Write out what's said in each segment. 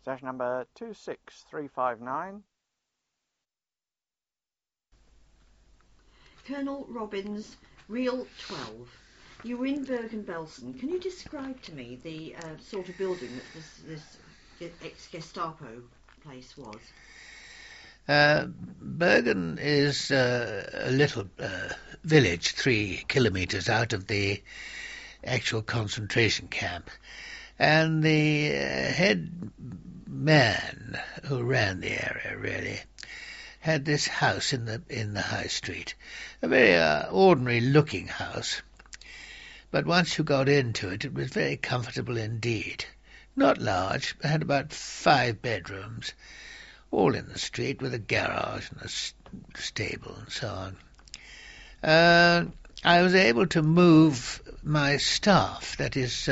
Session number 26359. Colonel Robbins, Reel 12. You were in Bergen-Belsen. Can you describe to me the sort of building that this ex-Gestapo place was? Bergen is a little village 3 kilometres out of the actual concentration camp. And the head man who ran the area, really, had this house in the high street. A very ordinary-looking house. But once you got into it, it was very comfortable indeed. Not large, but had about 5 bedrooms, all in the street, with a garage and a stable and so on. I was able to move my staff, that is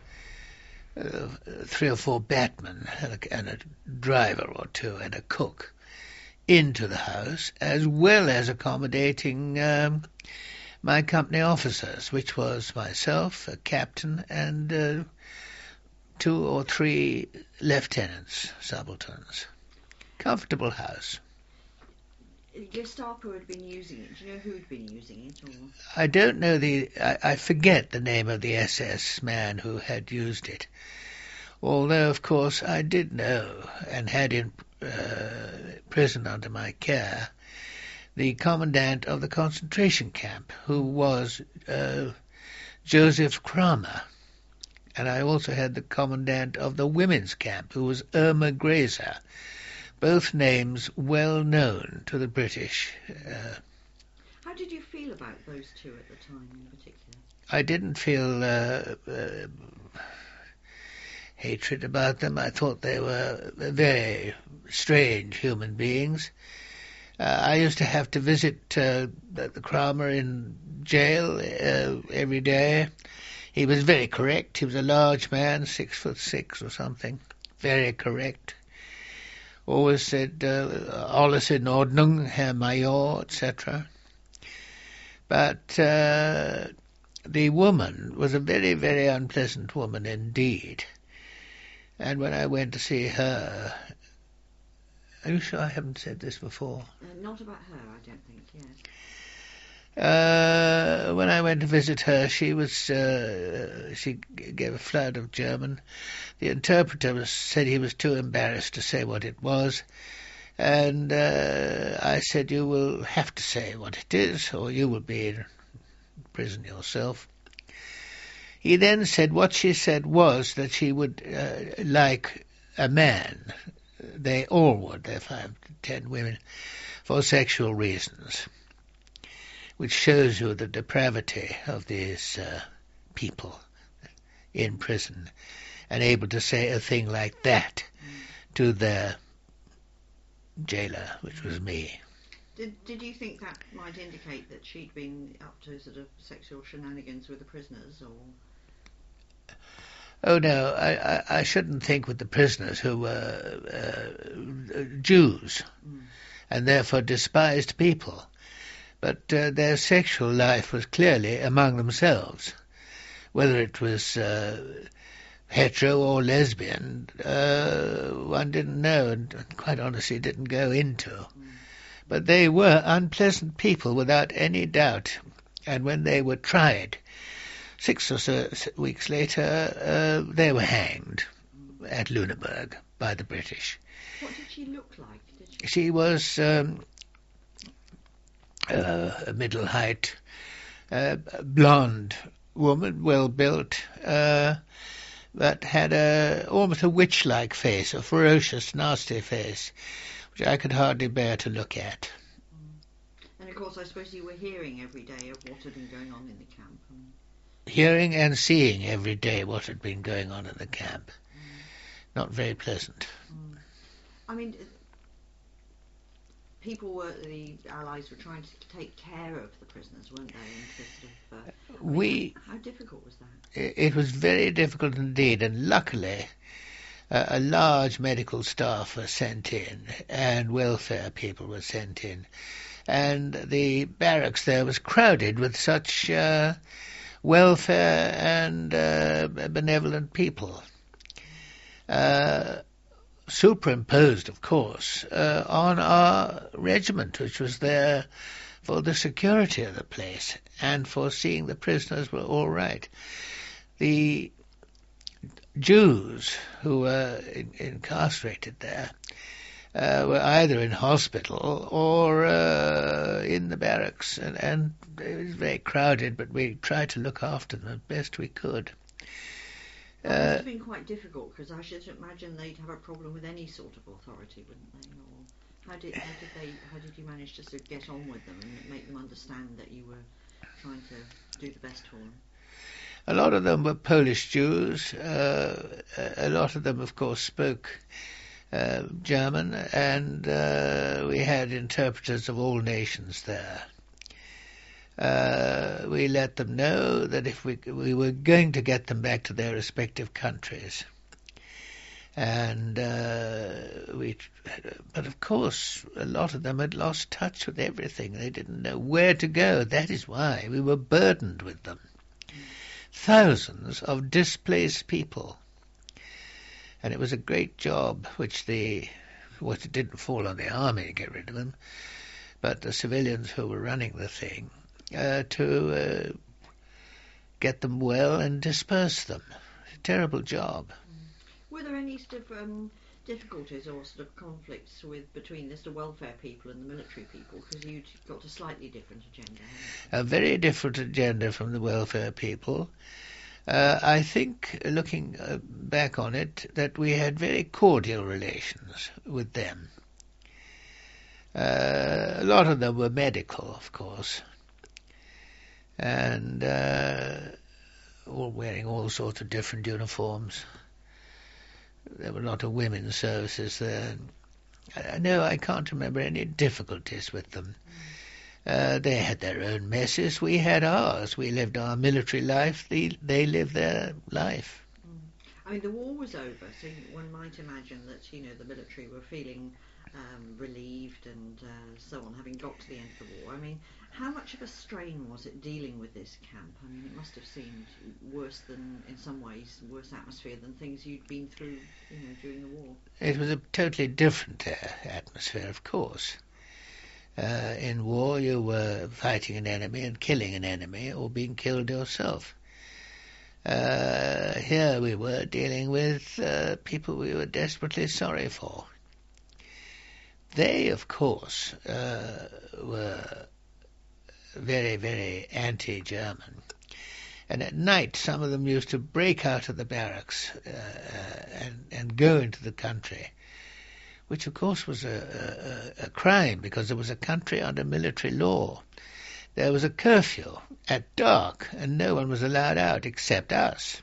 3 or 4 batmen and a driver or 2 and a cook, into the house, as well as accommodating my company officers, which was myself, a captain, and 2 or 3 lieutenants, subalterns. Comfortable house. Gestapo had been using it. Do you know who had been using it? Or? I don't know I forget the name of the SS man who had used it. Although, of course, I did know and had in prison under my care the commandant of the concentration camp, who was Joseph Kramer. And I also had the commandant of the women's camp, who was Irma Grazer. Both names well known to the British. How did you feel about those 2 at the time in particular? I didn't feel hatred about them. I thought they were very strange human beings. I used to have to visit the Kramer in jail every day. He was very correct. He was a large man, 6'6" or something. Very correct. Always said, alles in Ordnung, Herr Major, etc. But the woman was a very, very unpleasant woman indeed. And when I went to see her... Are you sure I haven't said this before? Not about her, I don't think, yes. When I went to visit her, she gave a flood of German. The interpreter said he was too embarrassed to say what it was, and I said, you will have to say what it is, or you will be in prison yourself. He then said what she said was that she would like a man. They all would, their 5 to 10 women, for sexual reasons, which shows you the depravity of these people in prison, and able to say a thing like that to their jailer, which was me. Did you think that might indicate that she'd been up to sort of sexual shenanigans with the prisoners, or...? Oh, no, I shouldn't think with the prisoners, who were Jews, and therefore despised people. But their sexual life was clearly among themselves. Whether it was hetero or lesbian, one didn't know, and quite honestly didn't go into. But they were unpleasant people without any doubt, and when they were tried, 6 or so weeks later, they were hanged at Lüneburg by the British. What did she look like? She was a middle-height, blonde woman, well-built, but had almost a witch-like face, a ferocious, nasty face, which I could hardly bear to look at. And of course, I suppose you were hearing every day of what had been going on in the camp. Hearing and seeing every day what had been going on in the camp. Not very pleasant. I mean, the Allies were trying to take care of the prisoners, weren't they? How difficult was that? It was very difficult indeed, and luckily a large medical staff was sent in, and welfare people were sent in, and the barracks there was crowded with such welfare and benevolent people. superimposed, of course, on our regiment, which was there for the security of the place and for seeing the prisoners were all right. The Jews who were incarcerated there were either in hospital or in the barracks, and it was very crowded, but we tried to look after them as best we could. It must have been quite difficult, because I should imagine they'd have a problem with any sort of authority, wouldn't they? Or how did you manage to sort of get on with them and make them understand that you were trying to do the best for them? A lot of them were Polish Jews. A lot of them, of course, spoke German, and we had interpreters of all nations there. We let them know that if we were going to get them back to their respective countries, and but of course a lot of them had lost touch with everything. They didn't know where to go. That is why we were burdened with them. Thousands of displaced people, and it was a great job, which it didn't fall on the army to get rid of them, but the civilians who were running the thing, to get them well and disperse them. Terrible job. Were there any sort of difficulties or sort of conflicts between the welfare people and the military people? Because you'd got a slightly different agenda. A very different agenda from the welfare people. I think, looking back on it, that we had very cordial relations with them. A lot of them were medical, of course, and all wearing all sorts of different uniforms. There were a lot of women's services there. No, I can't remember any difficulties with them. They had their own messes, we had ours. We lived our military life, they lived their life. I mean, the war was over, so one might imagine that, the military were feeling relieved and so on, having got to the end of the war. I mean, how much of a strain was it dealing with this camp? I mean, it must have seemed worse than, in some ways, worse atmosphere than things you'd been through, during the war. It was a totally different atmosphere, of course. In war, you were fighting an enemy and killing an enemy, or being killed yourself. Here we were dealing with people we were desperately sorry for. They, of course, were very, very anti-German. And at night, some of them used to break out of the barracks and go into the country, which, of course, was a crime, because there was a country under military law. There was a curfew at dark, and no one was allowed out except us.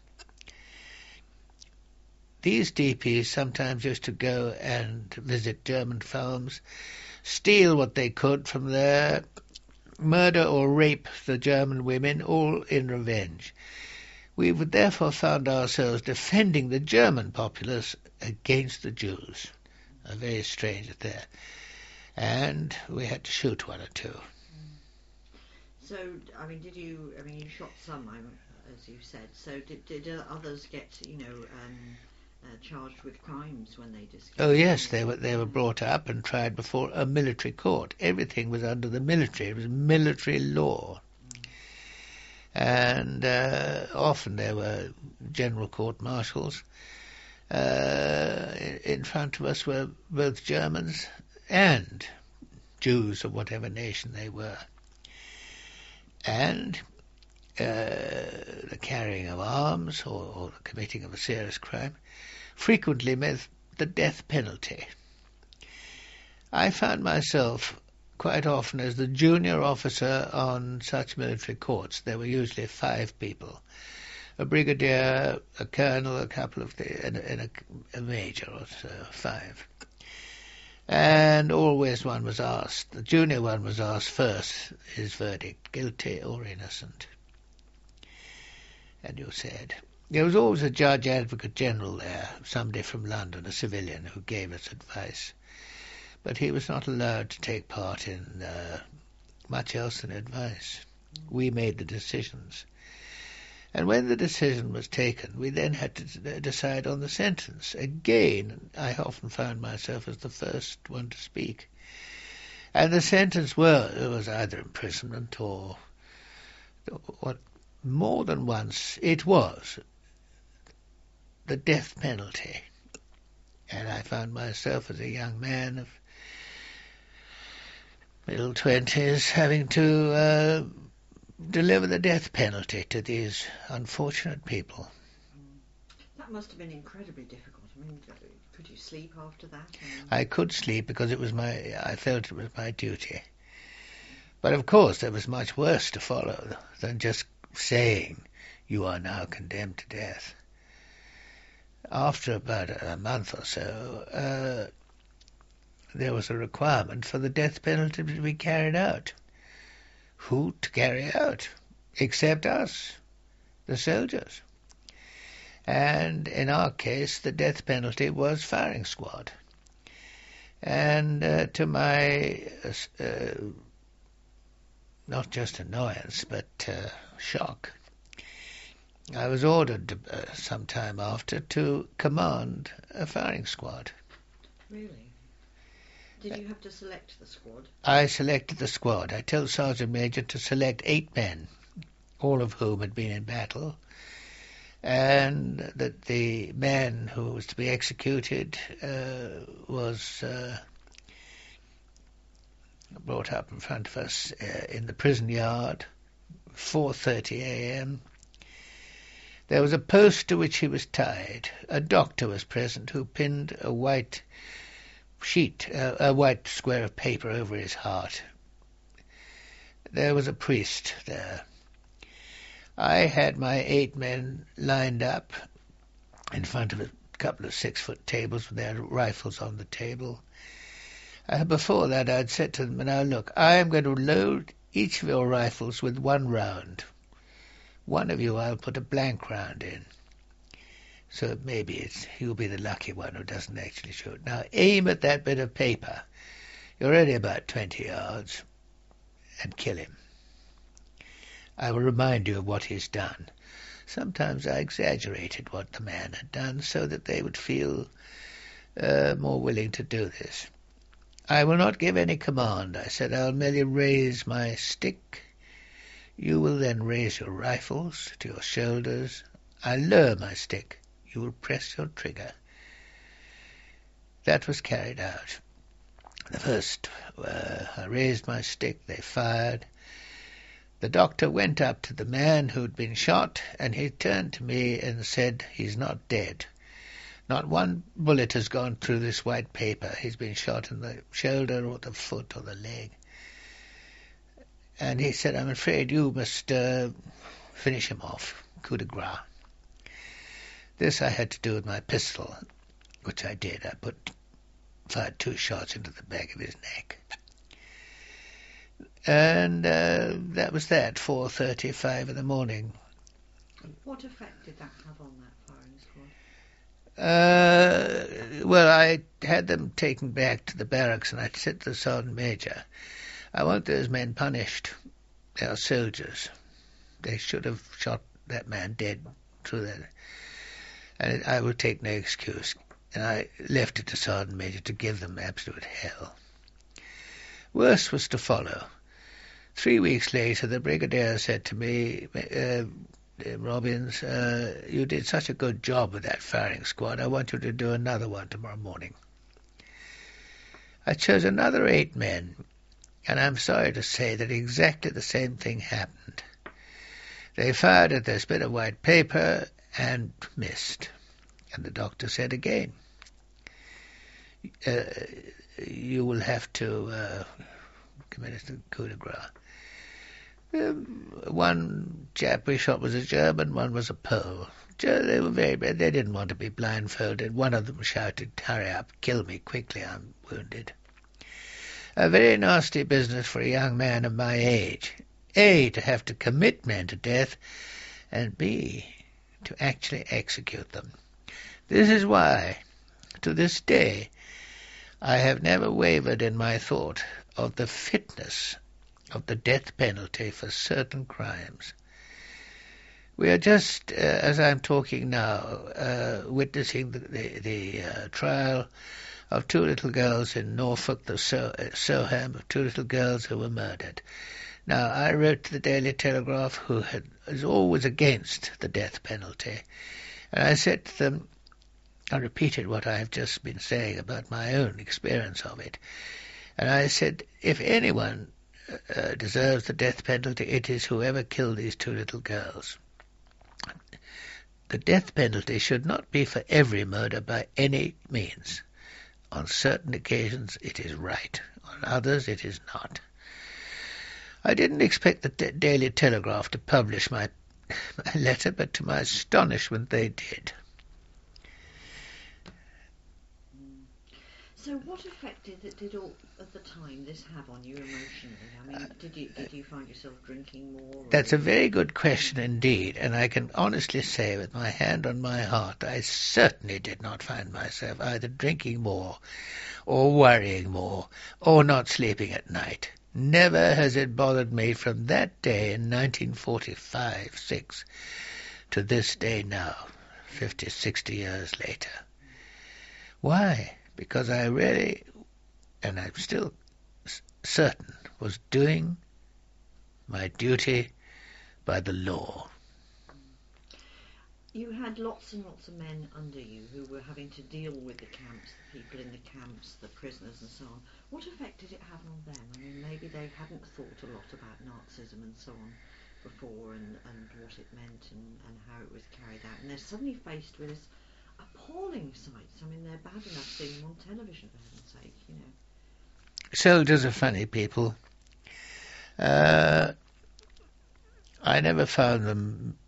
These DPs sometimes used to go and visit German farms, steal what they could from there, murder or rape the German women, all in revenge. We would therefore found ourselves defending the German populace against the Jews. A very strange affair. And we had to shoot one or two. So, you shot some, as you said. So did others get, charged with crimes when they discovered? Oh yes, they were brought up and tried before a military court. Everything was under the military. It was military law. And often there were general court-martials. In front of us were both Germans and Jews of whatever nation they were. And the carrying of arms or the committing of a serious crime frequently meant the death penalty. I found myself quite often as the junior officer on such military courts. There were usually 5 people. A brigadier, a colonel, a couple of and a major, or so, 5. And always one was asked, the junior one was asked first his verdict, guilty or innocent. And you said, there was always a judge advocate general there, somebody from London, a civilian, who gave us advice. But he was not allowed to take part in much else than advice. We made the decisions. And when the decision was taken, we then had to decide on the sentence. Again, I often found myself as the first one to speak. And the sentence was either imprisonment or more than once it was the death penalty. And I found myself as a young man of middle 20s having to deliver the death penalty to these unfortunate people. That must have been incredibly difficult. I mean, could you sleep after that? I could sleep because I felt it was my duty. But of course there was much worse to follow than just saying you are now condemned to death. After about a month or so, there was a requirement for the death penalty to be carried out. Who to carry out? Except us, the soldiers. And in our case, the death penalty was firing squad. And to my not just annoyance, but shock, I was ordered some time after to command a firing squad. Really? Did you have to select the squad? I selected the squad. I told Sergeant Major to select 8 men, all of whom had been in battle, and that the man who was to be executed was brought up in front of us in the prison yard, 4:30 a.m. There was a post to which he was tied. A doctor was present who pinned a white sheet, a white square of paper over his heart. There was a priest there. I had my 8 men lined up in front of a couple of 6-foot tables with their rifles on the table. Before that, I'd said to them, now look, I am going to load each of your rifles with 1 round. One of you I'll put a blank round in. So maybe you'll be the lucky one who doesn't actually shoot. Now aim at that bit of paper. You're only about 20 yards. And kill him. I will remind you of what he's done. Sometimes I exaggerated what the man had done so that they would feel more willing to do this. I will not give any command, I said. I'll merely raise my stick. You will then raise your rifles to your shoulders. I lower my stick. You will press your trigger. That was carried out. The first, I raised my stick. They fired. The doctor went up to the man who'd been shot, and he turned to me and said, he's not dead. Not one bullet has gone through this white paper. He's been shot in the shoulder or the foot or the leg. And he said, I'm afraid you must finish him off, coup de grace. This I had to do with my pistol, which I did. I fired 2 shots into the back of his neck. And that was that, 4:35 in the morning. What effect did that have on that firing squad? Well, I had them taken back to the barracks, and I said to the Sergeant Major, I want those men punished. They are soldiers. They should have shot that man dead through that. And I would take no excuse. And I left it to Sergeant Major to give them absolute hell. Worse was to follow. 3 weeks later, the Brigadier said to me, Robbins, you did such a good job with that firing squad. I want you to do another one tomorrow morning. I chose another 8 men, and I'm sorry to say that exactly the same thing happened. They fired at this bit of white paper and missed. And the doctor said again, you will have to commit a coup de grace. One chap we shot was a German, one was a Pole. They were very bad. They didn't want to be blindfolded. One of them shouted, hurry up, kill me quickly, I'm wounded. A very nasty business for a young man of my age. A, to have to commit men to death, and B, to actually execute them. This is why, to this day, I have never wavered in my thought of the fitness of the death penalty for certain crimes. We are just, as I'm talking now, witnessing the trial of two little girls in Norfolk, the Soham, of two little girls who were murdered. Now, I wrote to the Daily Telegraph, who is always against the death penalty, and I said to them, I repeated what I have just been saying about my own experience of it, and I said, if anyone deserves the death penalty, it is whoever killed these two little girls. The death penalty should not be for every murder by any means. On certain occasions it is right, on others it is not. I didn't expect the Daily Telegraph to publish my letter, but to my astonishment they did. So what effect did all at the time this have on you emotionally? I mean, did you find yourself drinking more? That's a very good question indeed, and I can honestly say with my hand on my heart, I certainly did not find myself either drinking more, or worrying more, or not sleeping at night. Never has it bothered me from that day in 1945-6 to this day now, 50, 60 years later. Why? Because I really, and I'm still certain, was doing my duty by the law. You had lots and lots of men under you who were having to deal with the camps, the people in the camps, the prisoners and so on. What effect did it have on them? I mean, maybe they hadn't thought a lot about Nazism and so on before, and what it meant and how it was carried out. And they're suddenly faced with this appalling sights. I mean, they're bad enough seeing them on television, for heaven's sake, you know. Soldiers are funny people. I never found them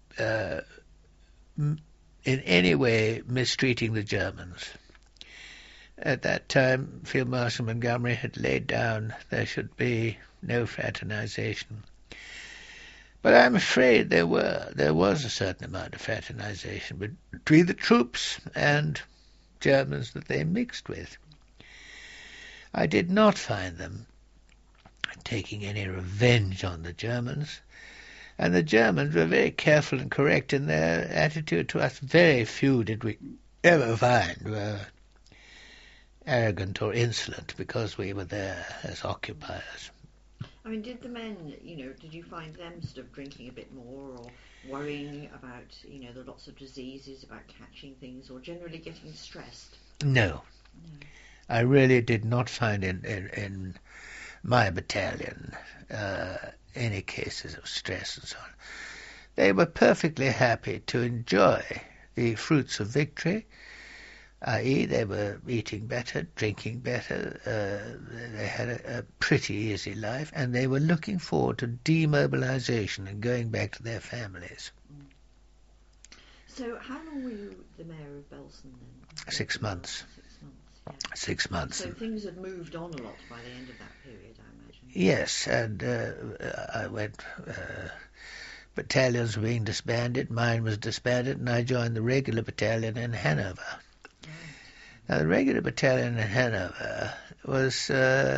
in any way mistreating the Germans. At that time, Field Marshal Montgomery had laid down there should be no fraternization. But I'm afraid there was a certain amount of fraternization between the troops and Germans that they mixed with. I did not find them taking any revenge on the Germans, and the Germans were very careful and correct in their attitude to us. Very few did we ever find were arrogant or insolent because we were there as occupiers. I mean, did the men, did you find them sort of drinking a bit more or worrying about, the lots of diseases, about catching things, or generally getting stressed? No. I really did not find in my battalion any cases of stress and so on. They were perfectly happy to enjoy the fruits of victory, i.e. they were eating better, drinking better, they had a pretty easy life, and they were looking forward to demobilization and going back to their families. So how long were you the mayor of Belsen then? 6 months. 6 months, yeah. 6 months. So things had moved on a lot by the end of that period, I imagine. Yes, and I went... battalions were being disbanded, mine was disbanded, and I joined the regular battalion in Hanover. Now, the regular battalion in Hanover was...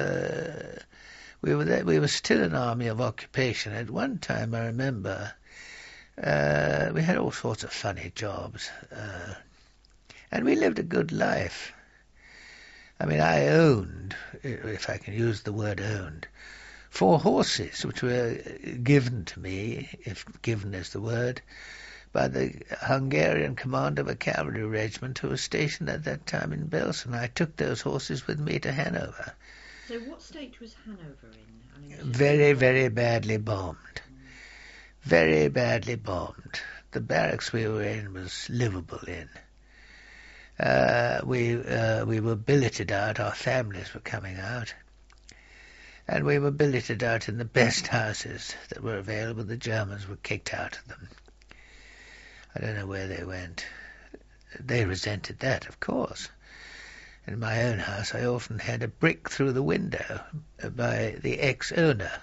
we were still an army of occupation. At one time, I remember, we had all sorts of funny jobs, and we lived a good life. I mean, I owned, if I can use the word owned, 4 horses, which were given to me, if given is the word, by the Hungarian commander of a cavalry regiment who was stationed at that time in Belsen. I took those horses with me to Hanover. So what state was Hanover in? I mean, very, very badly bombed. Very badly bombed. The barracks we were in was livable in. We were billeted out, our families were coming out, and we were billeted out in the best houses that were available. The Germans were kicked out of them. I don't know where they went. They resented that, of course. In my own house, I often had a brick through the window by the ex-owner.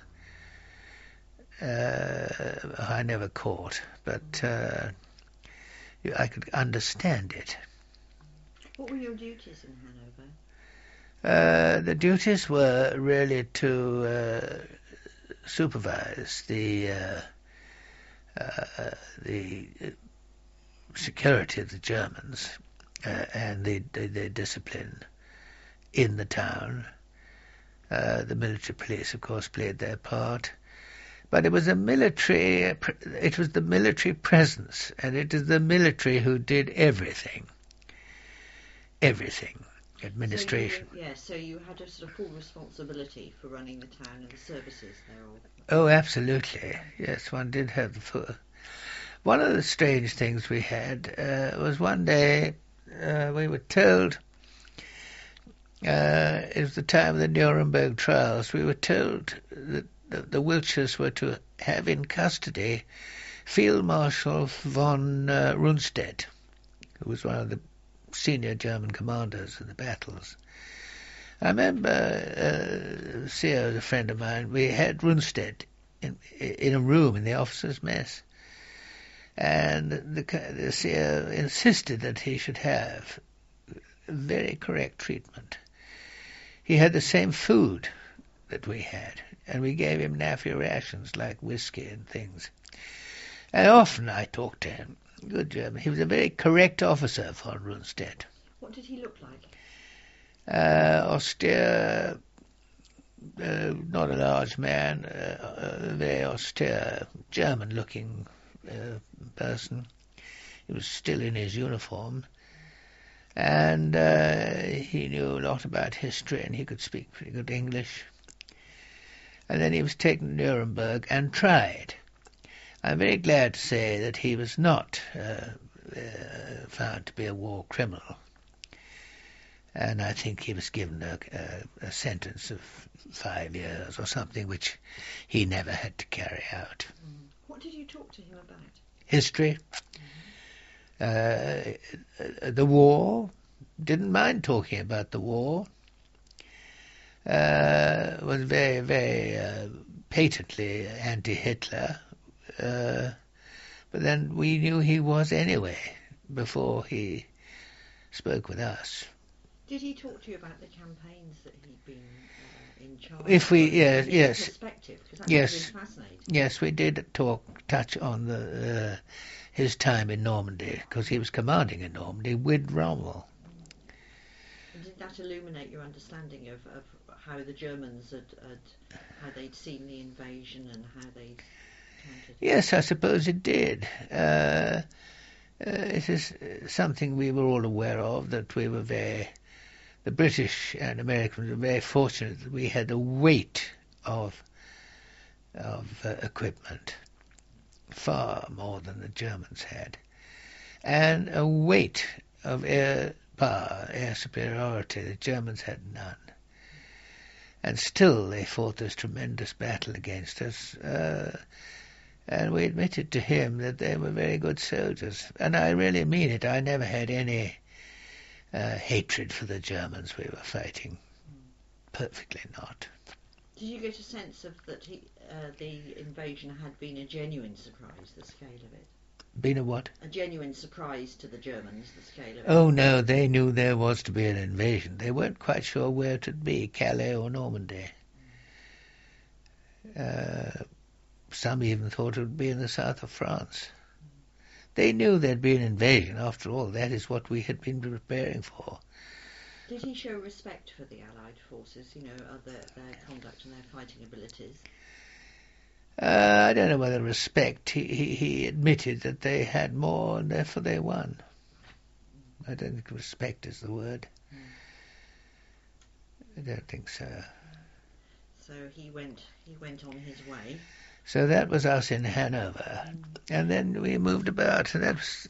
I never caught, but I could understand it. What were your duties in Hanover? The duties were really to supervise the the security of the Germans and their discipline in the town. The military police, of course, played their part. But it was the military presence, and it is the military who did everything. Everything. Administration. So you had a sort of full responsibility for running the town and the services there. Oh, absolutely. Yes, one did have the full. One of the strange things we had was one day we were told, it was the time of the Nuremberg trials, we were told that the Wiltshires were to have in custody Field Marshal von Rundstedt, who was one of the senior German commanders in the battles. I remember Sear, a friend of mine, we had Rundstedt in a room in the officers' mess, and the Sear insisted that he should have very correct treatment. He had the same food that we had, and we gave him naffy rations like whiskey and things. And often I talked to him. Good German. He was a very correct officer, von Rundstedt. What did he look like? Austere, not a large man, very austere, German-looking person. He was still in his uniform, and he knew a lot about history, and he could speak pretty good English. And then he was taken to Nuremberg and tried. I'm very glad to say that he was not found to be a war criminal. And I think he was given a sentence of 5 years or something, which he never had to carry out. What did you talk to him about? History. The war. Didn't mind talking about the war. Was very, very patently anti-Hitler. But then we knew he was anyway, before he spoke with us. Did he talk to you about the campaigns that he'd been in charge of? Yes. Perspective, because that yes. was really fascinating. Yes, we did touch on his time in Normandy, because he was commanding in Normandy with Rommel. And did that illuminate your understanding of how the Germans how they'd seen the invasion and how they'd countered? Yes, I suppose it did. It is something we were all aware of, that the British and Americans were very fortunate that we had a weight of equipment, far more than the Germans had, and a weight of air power, air superiority. The Germans had none. And still they fought this tremendous battle against us, and we admitted to him that they were very good soldiers. And I really mean it. I never had any hatred for the Germans we were fighting. Perfectly not. Did you get a sense of that the invasion had been a genuine surprise, the scale of it? Been a what? A genuine surprise to the Germans, the scale of it. Oh no, they knew there was to be an invasion. They weren't quite sure where it would be, Calais or Normandy. Some even thought it would be in the south of France. They knew there'd be an invasion. After all, that is what we had been preparing for. Did he show respect for the Allied forces, their conduct and their fighting abilities? I don't know whether respect. He admitted that they had more, and therefore they won. I don't think respect is the word. I don't think so. So he went on his way. So that was us in Hanover, and then we moved about, and that was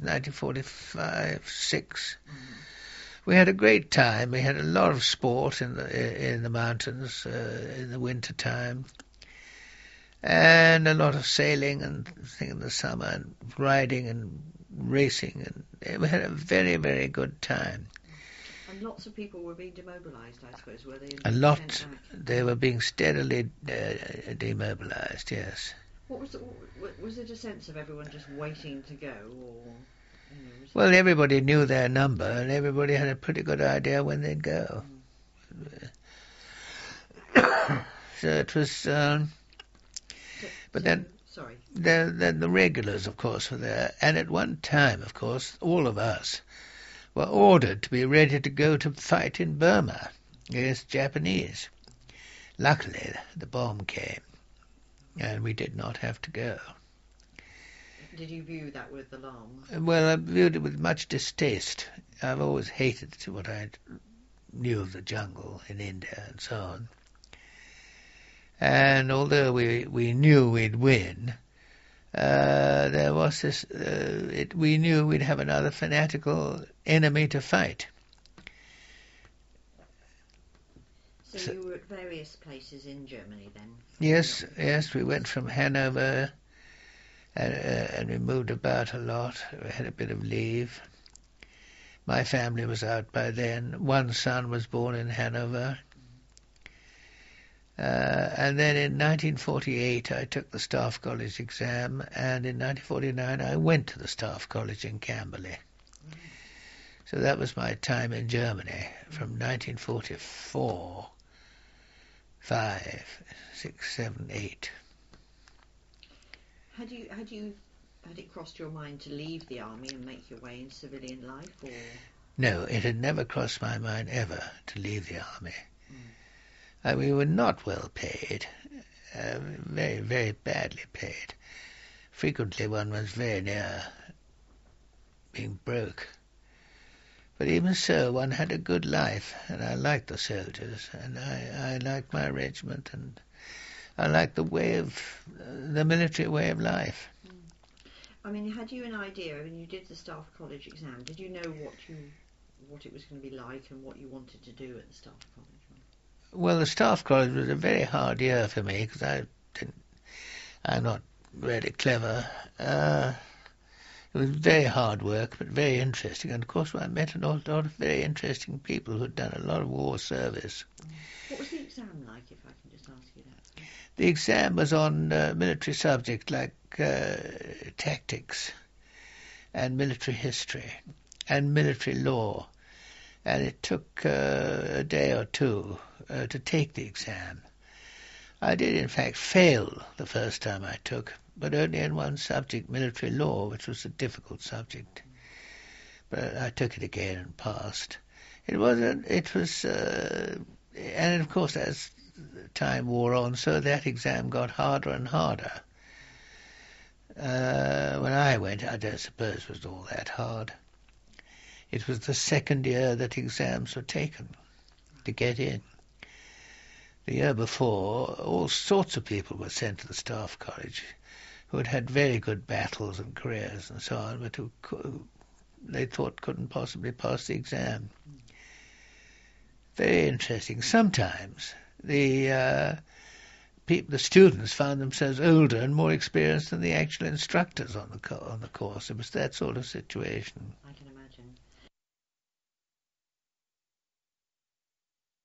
1945-6. We had a great time. We had a lot of sport in the mountains in the winter time, and a lot of sailing and thing in the summer, and riding and racing, and we had a very, very good time. And lots of people were being demobilised, I suppose, were they? A lot. They were being steadily demobilised, yes. Was it a sense of everyone just waiting to go, or? Well, everybody knew their number, and everybody had a pretty good idea when they'd go. So it was. But then. Sorry. The regulars, of course, were there. And at one time, of course, all of us were ordered to be ready to go to fight in Burma against Japanese. Luckily, the bomb came, and we did not have to go. Did you view that with alarm? Well, I viewed it with much distaste. I've always hated what I knew of the jungle in India and so on. And although we knew we'd win, there was this. We knew we'd have another fanatical enemy to fight. So you were at various places in Germany then? Yes. We went from Hanover, and we moved about a lot. We had a bit of leave. My family was out by then. One son was born in Hanover. And then in 1948 I took the Staff College exam, and in 1949 I went to the Staff College in Camberley. So that was my time in Germany from 1944, 5, 6, 7, 8. Had it crossed your mind to leave the army and make your way in civilian life, or? No, it had never crossed my mind ever to leave the army. We were not well paid, very, very badly paid. Frequently one was very near being broke. But even so, one had a good life, and I liked the soldiers, and I liked my regiment, and I liked the military way of life. I mean, had you an idea, when you did the Staff College exam, did you know what it was going to be like and what you wanted to do at the Staff College? Well, the Staff College was a very hard year for me because I'm not really clever. It was very hard work, but very interesting. And of course, I met a lot of very interesting people who'd done a lot of war service. What was the exam like, if I can just ask you that? The exam was on military subjects like tactics and military history and military law. And it took a day or two to take the exam. I did, in fact, fail the first time I took, but only in one subject, military law, which was a difficult subject. But I took it again and passed. And of course, as time wore on, so that exam got harder and harder. When I went, I don't suppose it was all that hard. It was the second year that exams were taken to get in. The year before, all sorts of people were sent to the Staff College who had had very good battles and careers and so on, but who they thought couldn't possibly pass the exam. Very interesting. Sometimes the students found themselves older and more experienced than the actual instructors on the course. It was that sort of situation.